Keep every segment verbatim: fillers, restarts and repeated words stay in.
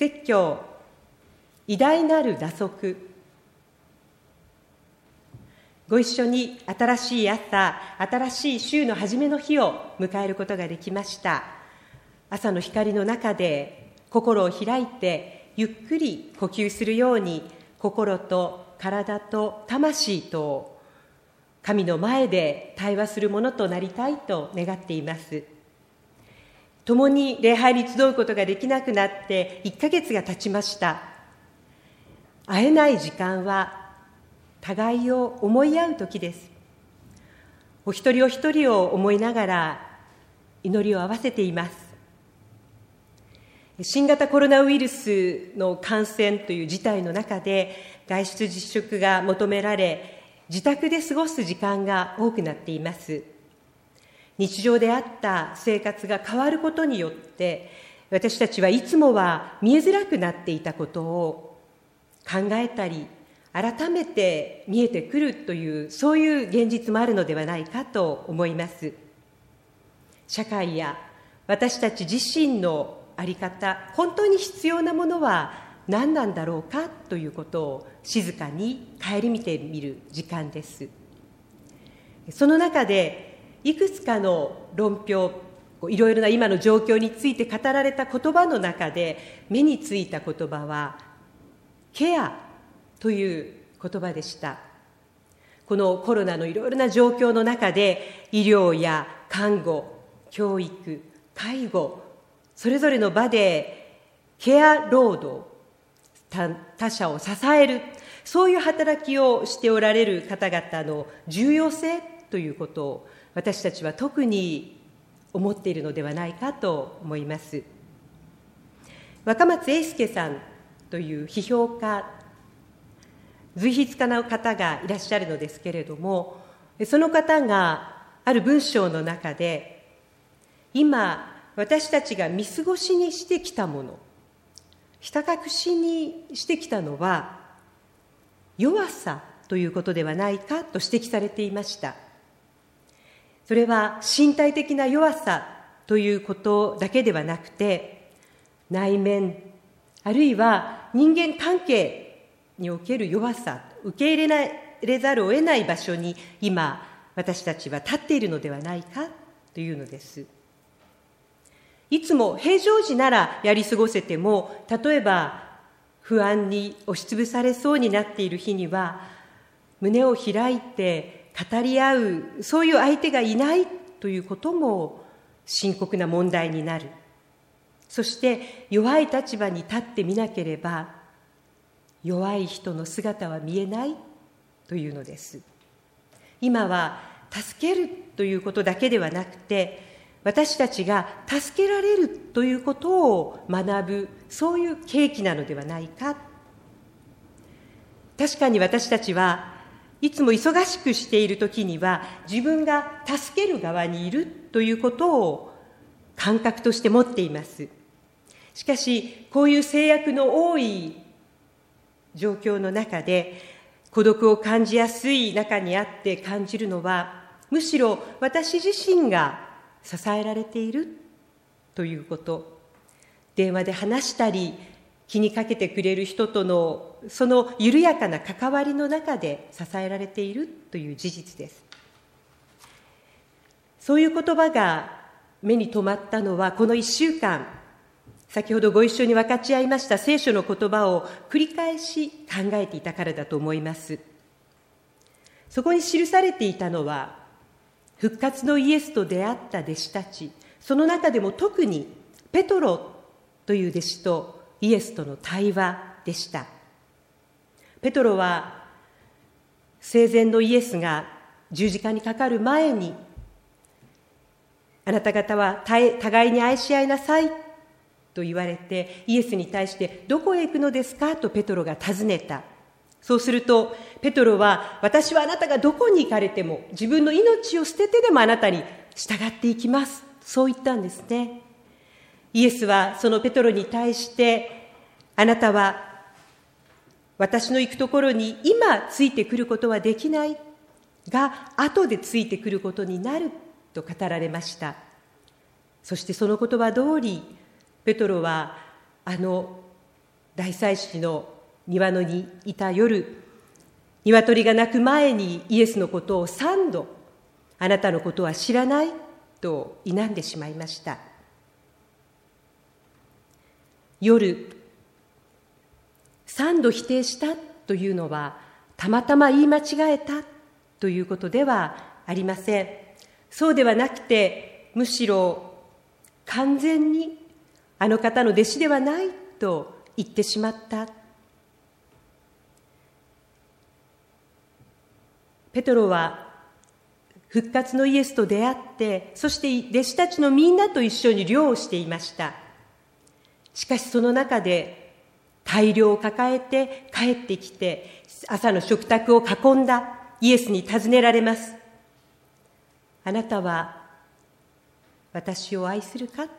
説教、偉大なる打足。ご一緒に新しい朝、新しい週の初めの日を迎えることができました。朝の光の中で心を開いてゆっくり呼吸するように、心と体と魂と神の前で対話するものとなりたいと願っています。共に礼拝に集うことができなくなっていっかげつが経ちました。会えない時間は互いを思い合う時です。お一人お一人を思いながら祈りを合わせています。新型コロナウイルスの感染という事態の中で外出自粛が求められ、自宅で過ごす時間が多くなっています。日常であった生活が変わることによって、私たちはいつもは見えづらくなっていたことを考えたり、改めて見えてくるという、そういう現実もあるのではないかと思います。社会や私たち自身の在り方、本当に必要なものは何なんだろうかということを静かに顧みてみる時間です。その中でいくつかの論評、いろいろな今の状況について語られた言葉の中で目についた言葉はケアという言葉でした。このコロナのいろいろな状況の中で、医療や看護、教育、介護、それぞれの場でケア労働、他, 他者を支える、そういう働きをしておられる方々の重要性ということを私たちは特に思っているのではないかと思います。若松英輔さんという批評家、随筆家の方がいらっしゃるのですけれども、その方がある文章の中で、今私たちが見過ごしにしてきたもの、ひた隠しにしてきたのは弱さということではないかと指摘されていました。それは身体的な弱さということだけではなくて、内面、あるいは人間関係における弱さ、受け入れない入れざるを得ない場所に今私たちは立っているのではないかというのです。いつも平常時ならやり過ごせても、例えば不安に押しつぶされそうになっている日には、胸を開いて語り合う、そういう相手がいないということも深刻な問題になる。そして弱い立場に立ってみなければ、弱い人の姿は見えないというのです。今は助けるということだけではなくて、私たちが助けられるということを学ぶ、そういう契機なのではないか。確かに私たちはいつも忙しくしているときには、自分が助ける側にいるということを感覚として持っています。しかし、こういう制約の多い状況の中で、孤独を感じやすい中にあって感じるのは、むしろ私自身が支えられているということ。電話で話したり、気にかけてくれる人とのその緩やかな関わりの中で支えられているという事実です。そういう言葉が目に留まったのは、このいっしゅうかん、先ほどご一緒に分かち合いました聖書の言葉を繰り返し考えていたからだと思います。そこに記されていたのは、復活のイエスと出会った弟子たち、その中でも特にペトロという弟子とイエスとの対話でした。ペトロは生前のイエスが十字架にかかる前に、あなた方は互いに愛し合いなさいと言われて、イエスに対してどこへ行くのですかとペトロが尋ねた。そうするとペトロは、私はあなたがどこに行かれても自分の命を捨ててでもあなたに従っていきます、そう言ったんですね。イエスはそのペトロに対して、あなたは私の行くところに今ついてくることはできないが、後でついてくることになると語られました。そしてその言葉通り、ペトロはあの大祭司の庭野にいた夜、鶏が鳴く前にイエスのことを三度、あなたのことは知らないと否んでしまいました。夜、三度否定したというのは、たまたま言い間違えたということではありません。そうではなくて、むしろ完全にあの方の弟子ではないと言ってしまった。ペトロは復活のイエスと出会って、そして弟子たちのみんなと一緒に漁をしていました。しかしその中で大漁を抱えて帰ってきて、朝の食卓を囲んだイエスに尋ねられます。あなたは私を愛するか？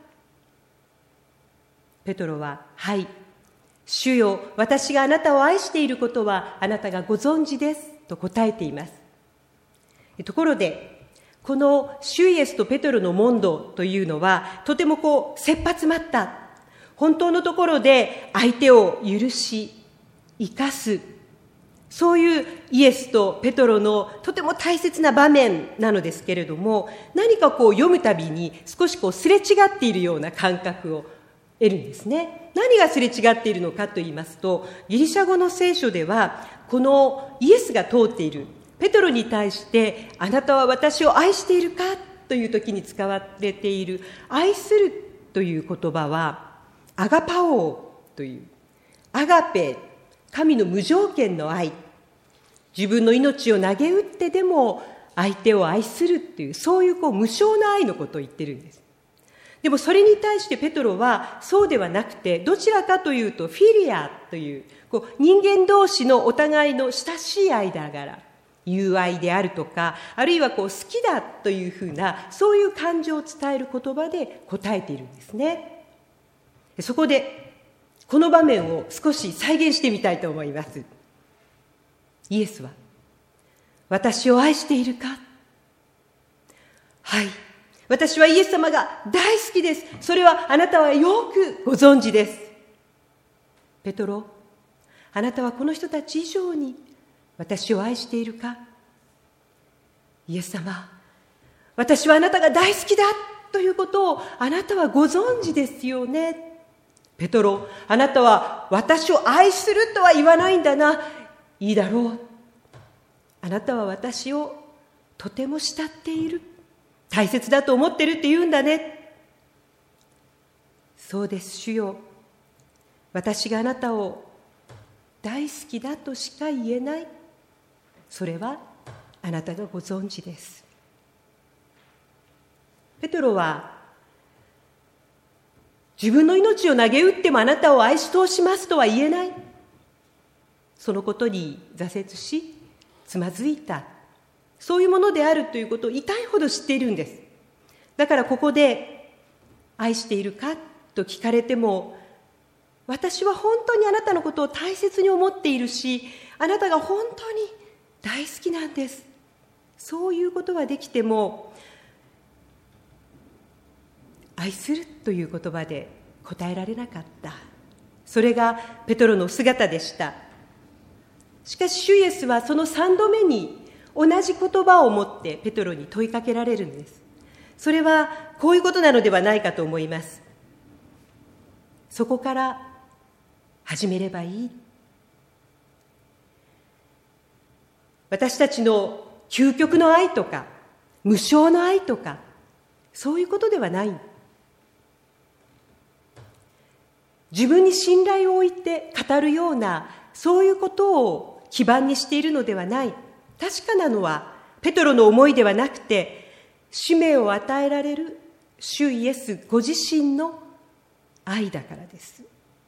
ペトロは、はい、主よ、私があなたを愛していることはあなたがご存知ですと答えています。ところで、この主イエスとペトロの問答というのは、とてもこう、切羽詰まった、本当のところで相手を許し、生かす、そういうイエスとペトロのとても大切な場面なのですけれども、何かこう読むたびに少しこうすれ違っているような感覚を得るんですね。何がすれ違っているのかと言いますと、ギリシャ語の聖書では、このイエスが通っているペトロに対して、あなたは私を愛しているかという時に使われている愛するという言葉は、アガパオーという、アガペ、神の無条件の愛、自分の命を投げ打ってでも相手を愛するっていう、そういうこう無償な愛のことを言ってるんです。でもそれに対してペトロはそうではなくて、どちらかというとフィリアという、こう人間同士のお互いの親しい間柄、友愛であるとか、あるいはこう好きだというふうな、そういう感情を伝える言葉で答えているんですね。そこでこの場面を少し再現してみたいと思います。イエスは、私を愛しているか？はい。私はイエス様が大好きです。それはあなたはよくご存知です。ペトロ、あなたはこの人たち以上に私を愛しているか？イエス様、私はあなたが大好きだということをあなたはご存知ですよね。ペトロ、あなたは私を愛するとは言わないんだな。いいだろう。あなたは私をとても慕っている。大切だと思ってるって言うんだね。そうです、主よ。私があなたを大好きだとしか言えない。それはあなたがご存知です。ペトロは、自分の命を投げ打ってもあなたを愛し通しますとは言えない。そのことに挫折し、つまずいた。そういうものであるということを痛いほど知っているんです。だからここで、愛しているかと聞かれても、私は本当にあなたのことを大切に思っているし、あなたが本当に大好きなんです。そういうことができても、愛するという言葉で答えられなかった。それがペトロの姿でした。しかし主イエスはその三度目に同じ言葉を持ってペトロに問いかけられるんです。それはこういうことなのではないかと思います。そこから始めればいい。私たちの究極の愛とか無償の愛とか、そういうことではない。自分に信頼を置いて語るような、そういうことを基盤にしているのではない。確かなのはペトロの思いではなくて、使命を与えられる主イエスご自身の愛だからです。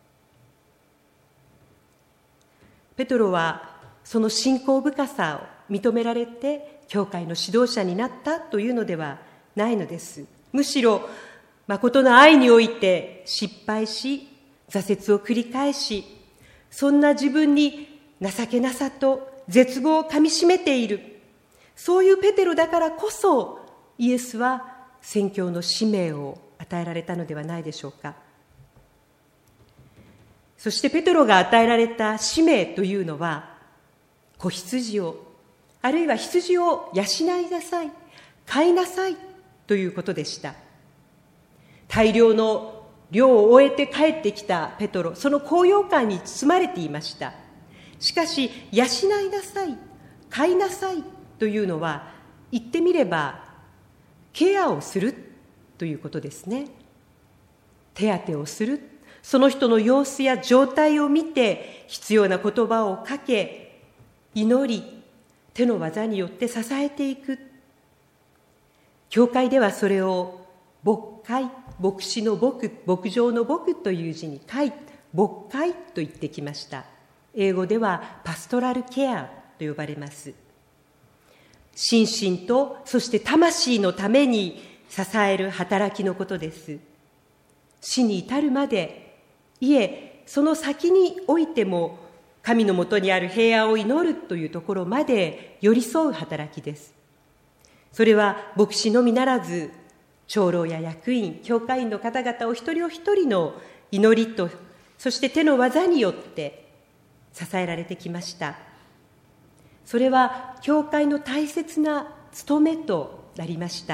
ペトロはその信仰深さを認められて教会の指導者になったというのではないのです。むしろ誠の愛において失敗し、挫折を繰り返し、そんな自分に情けなさと絶望をかみしめている、そういうペテロだからこそイエスは宣教の使命を与えられたのではないでしょうか。 そしてペトロが与えられた使命というのは、子羊を、あるいは羊を養いなさい、飼いなさいということでした。大量の漁を終えて帰ってきたペトロ、その高揚感に包まれていました。しかし、養いなさい、飼いなさいというのは、言ってみれば、ケアをするということですね。手当てをする、その人の様子や状態を見て、必要な言葉をかけ、祈り、手の技によって支えていく。教会ではそれを牧会、牧師の牧、牧場の牧という字に会、牧会と言ってきました。英語ではパストラルケアと呼ばれます。心身とそして魂のために支える働きのことです。死に至るまで、いえ、その先においても神のもとにある平安を祈るというところまで寄り添う働きです。それは牧師のみならず、長老や役員、教会員の方々お一人お一人の祈りと、そして手の技によって支えられてきました。それは教会の大切な務めとなりました。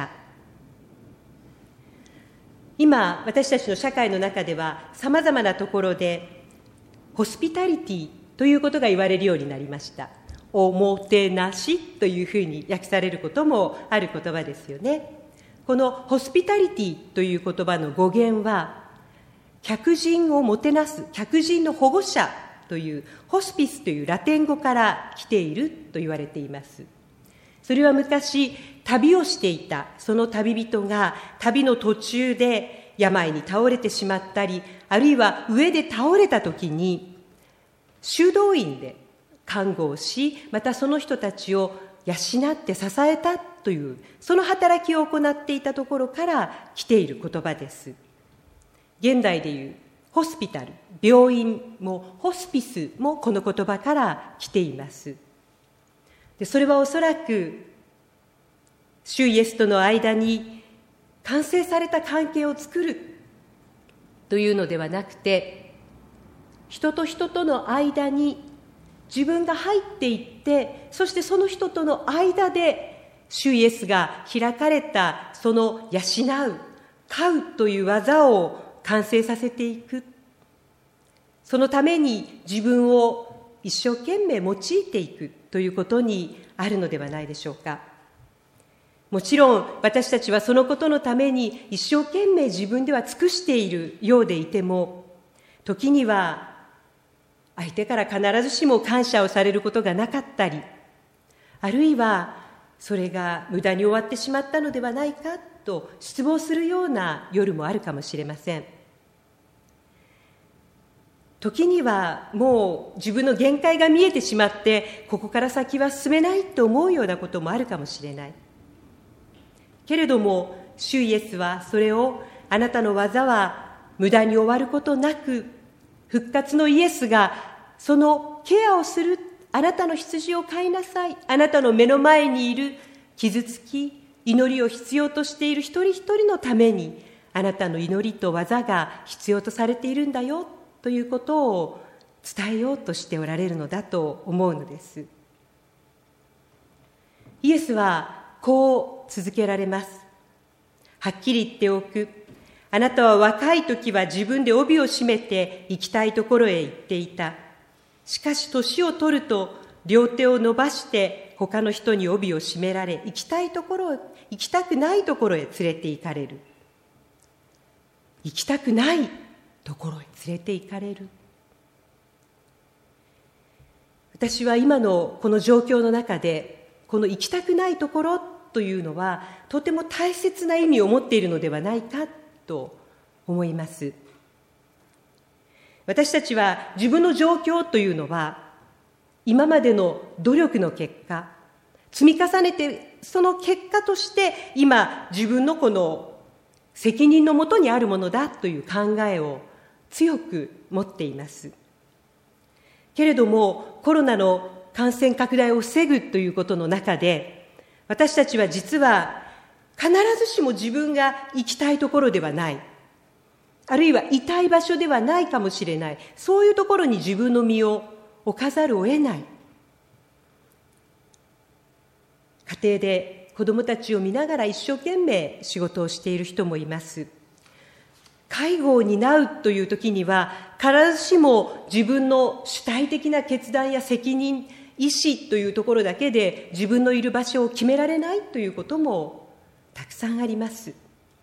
今、私たちの社会の中ではさまざまなところでホスピタリティということが言われるようになりました。おもてなしというふうに訳されることもある言葉ですよね。このホスピタリティという言葉の語源は、客人をもてなす、客人の保護者というホスピスというラテン語から来ていると言われています。それは昔旅をしていたその旅人が旅の途中で病に倒れてしまったり、あるいは上で倒れた時に修道院で看護をし、またその人たちを養って支えたという、その働きを行っていたところから来ている言葉です。現代でいうホスピタル、病院もホスピスもこの言葉から来ています。で、それはおそらく主イエスとの間に完成された関係を作るというのではなくて、人と人との間に自分が入っていって、そしてその人との間で主イエスが開かれたその養う、飼うという技を完成させていく。そのために自分を一生懸命用いていくということにあるのではないでしょうか。もちろん私たちはそのことのために一生懸命自分では尽くしているようでいても、時には相手から必ずしも感謝をされることがなかったり、あるいはそれが無駄に終わってしまったのではないかと失望するような夜もあるかもしれません。時にはもう自分の限界が見えてしまって、ここから先は進めないと思うようなこともあるかもしれない。けれども主イエスはそれを、あなたの技は無駄に終わることなく、復活のイエスがそのケアをする、あなたの羊を飼いなさい、あなたの目の前にいる傷つき、祈りを必要としている一人一人のために、あなたの祈りと技が必要とされているんだよということを伝えようとしておられるのだと思うのです。イエスはこう続けられます。はっきり言っておく。あなたは若い時は自分で帯を締めて行きたいところへ行っていた。しかし年を取ると両手を伸ばして他の人に帯を締められ、行きたいところ、行きたくないところへ連れて行かれる。行きたくないところへ連れて行かれる。私は今のこの状況の中で、この行きたくないところというのはとても大切な意味を持っているのではないかと思います。私たちは自分の状況というのは今までの努力の結果、積み重ねてその結果として今自分のこの責任のもとにあるものだという考えを強く持っています。けれどもコロナの感染拡大を防ぐということの中で、私たちは実は必ずしも自分が行きたいところではない、 あるいは痛い場所ではないかもしれない、そういうところに自分の身を置かざるを得ない。家庭で子どもたちを見ながら一生懸命仕事をしている人もいます。介護を担うという時には、必ずしも自分の主体的な決断や責任、意思というところだけで自分のいる場所を決められないということもたくさんあります。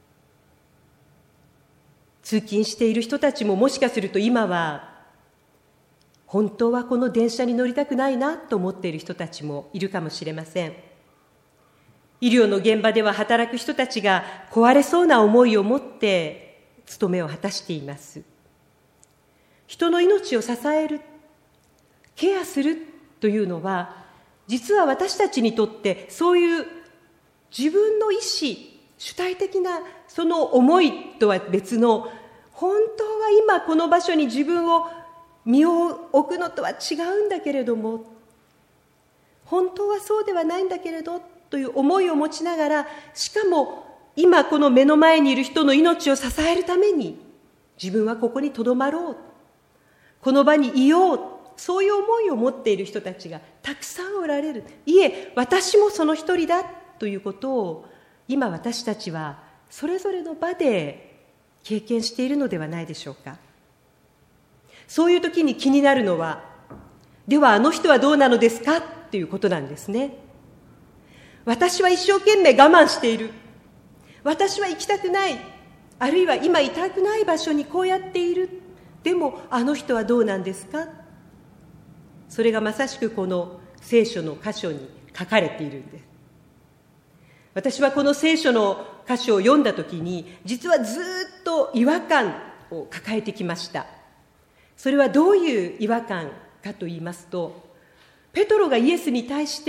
通勤している人たちももしかすると今は本当はこの電車に乗りたくないなと思っている人たちもいるかもしれません。医療の現場では働く人たちが壊れそうな思いを持って務めを果たしています。人の命を支える、ケアするというのは、実は私たちにとってそういう自分の意思、主体的なその思いとは別の、本当は今この場所に自分を身を置くのとは違うんだけれども、本当はそうではないんだけれどという思いを持ちながら、しかも今この目の前にいる人の命を支えるために自分はここにとどまろう、この場にいよう、そういう思いを持っている人たちがたくさんおられる。いえ、私もその一人だということを今私たちはそれぞれの場で経験しているのではないでしょうか。そういう時に気になるのは、ではあの人はどうなのですかということなんですね。私は一生懸命我慢している、私は行きたくない、あるいは今いたくない場所にこうやっている、でもあの人はどうなんですか。それがまさしくこの聖書の箇所に書かれているんです。私はこの聖書の箇所を読んだときに、実はずっと違和感を抱えてきました。それはどういう違和感かと言いますと、ペトロがイエスに対して、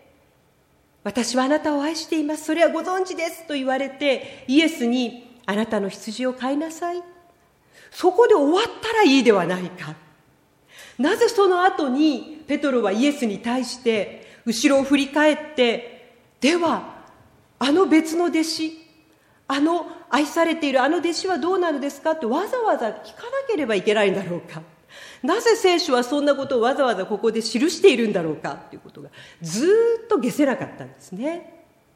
私はあなたを愛しています、それはご存知ですと言われて、イエスにあなたの羊を飼いなさい、そこで終わったらいいではないか。なぜその後にペトロはイエスに対して後ろを振り返って、ではあの別の弟子、あの愛されているあの弟子はどうなのですかってわざわざ聞かなければいけないんだろうか。なぜ聖書はそんなことをわざわざここで記しているんだろうかということがずっと解せなかったんですね。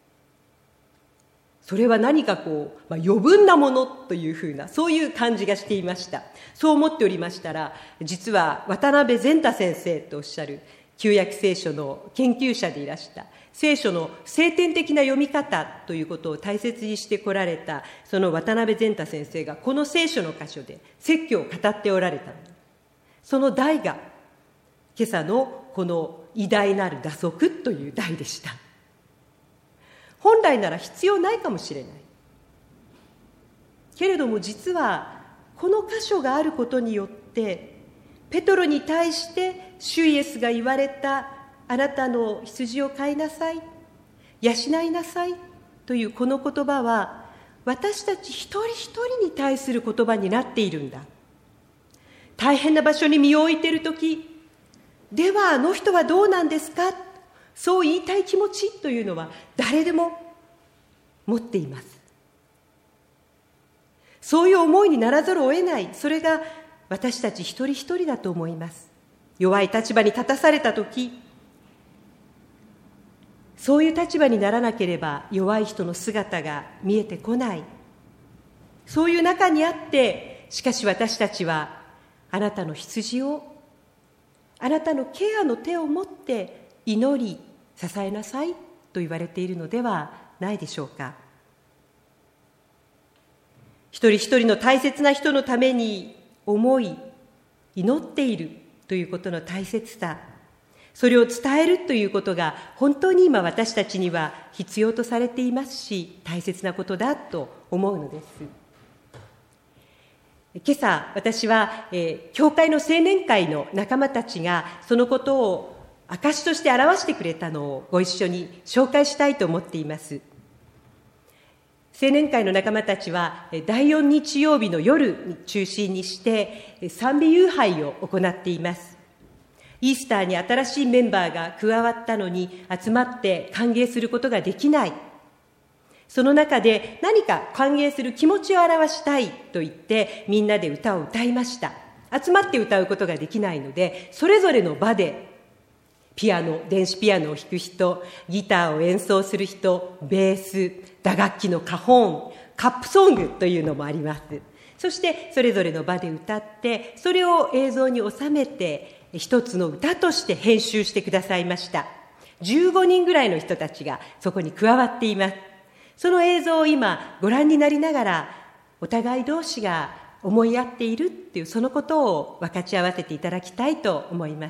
それは何かこう、まあ、余分なものというふうな、そういう感じがしていました。そう思っておりましたら、実は渡辺善太先生とおっしゃる旧約聖書の研究者でいらした、聖書の聖典的な読み方ということを大切にしてこられた、その渡辺善太先生がこの聖書の箇所で説教を語っておられた。その題が今朝のこの偉大なる打足という題でした。本来なら必要ないかもしれないけれども、実はこの箇所があることによって、ペトロに対して主イエスが言われた、あなたの羊を飼いなさい、養いなさいというこの言葉は、私たち一人一人に対する言葉になっているんだ。大変な場所に身を置いているとき、ではあの人はどうなんですか、そう言いたい気持ちというのは誰でも持っています。そういう思いにならざるを得ない、それが私たち一人一人だと思います。弱い立場に立たされたとき、そういう立場にならなければ弱い人の姿が見えてこない。そういう中にあって、しかし私たちはあなたの羊を、あなたのケアの手を持って祈り支えなさいと言われているのではないでしょうか。一人一人の大切な人のために思い祈っているということの大切さ、それを伝えるということが本当に今私たちには必要とされていますし、大切なことだと思うのです。今朝私は、えー、教会の青年会の仲間たちがそのことを証として表してくれたのをご一緒に紹介したいと思っています。青年会の仲間たちはだいよん日曜日の夜に中心にして賛美夕拝を行っています。イースターに新しいメンバーが加わったのに集まって歓迎することができない。 その中で何か歓迎する気持ちを表したいと言ってみんなで歌を歌いました。集まって歌うことができないので、それぞれの場でピアノ、電子ピアノを弾く人、ギターを演奏する人、ベース、打楽器のカホーン、カップソングというのもあります。そしてそれぞれの場で歌って、それを映像に収めて一つの歌として編集してくださいました。じゅうごにんぐらいの人たちがそこに加わっています。その映像を今ご覧になりながら、お互い同士が思い合っているっていうそのことを分かち合わせていただきたいと思います。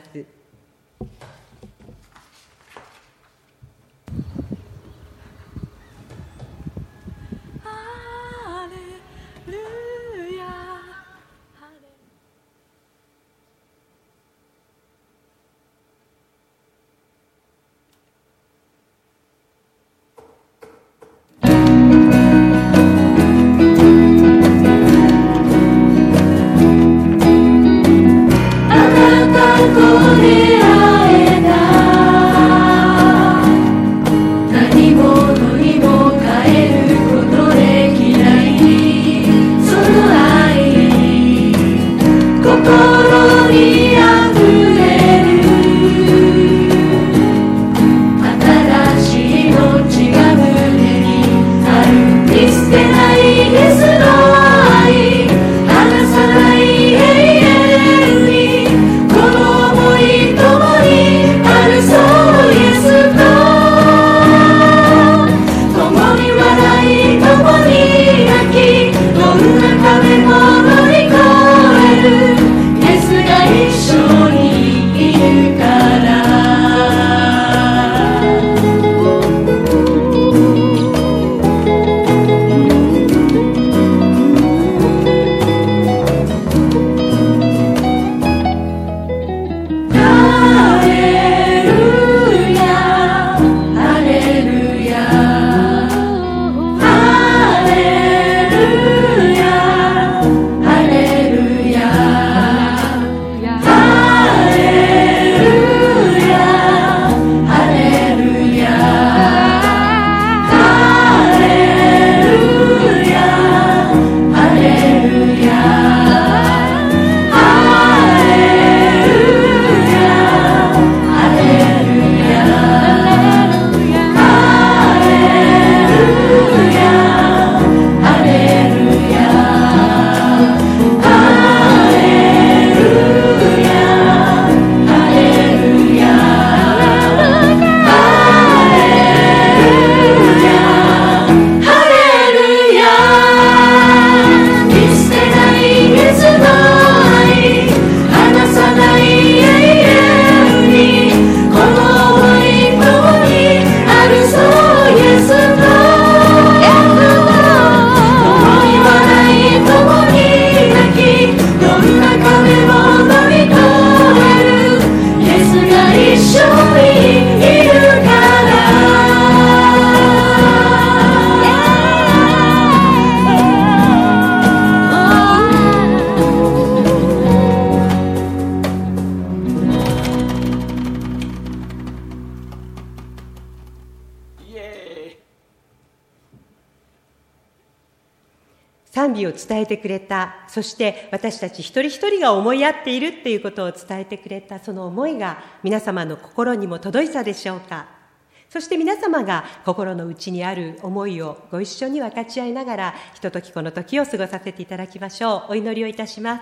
賛美を伝えてくれた、そして私たち一人一人が思い合っているっていうことを伝えてくれた、その思いが皆様の心にも届いたでしょうか。そして皆様が心の内にある思いをご一緒に分かち合いながら、ひとときこの時を過ごさせていただきましょう。お祈りをいたします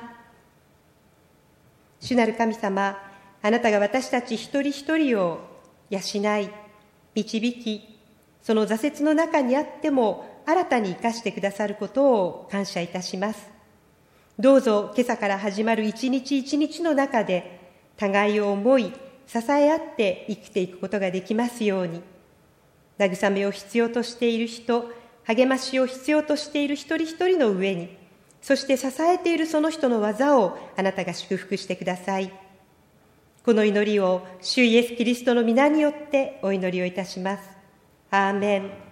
。主なる神様、あなたが私たち一人一人を養い、導き、その挫折の中にあっても新たに生かしてくださることを感謝いたします。どうぞ今朝から始まる一日一日の中で、互いを思い、支え合って生きていくことができますように、慰めを必要としている人、励ましを必要としている一人一人の上に、そして支えているその人の技をあなたが祝福してください。この祈りを主イエスキリストの皆によってお祈りをいたします。アーメン。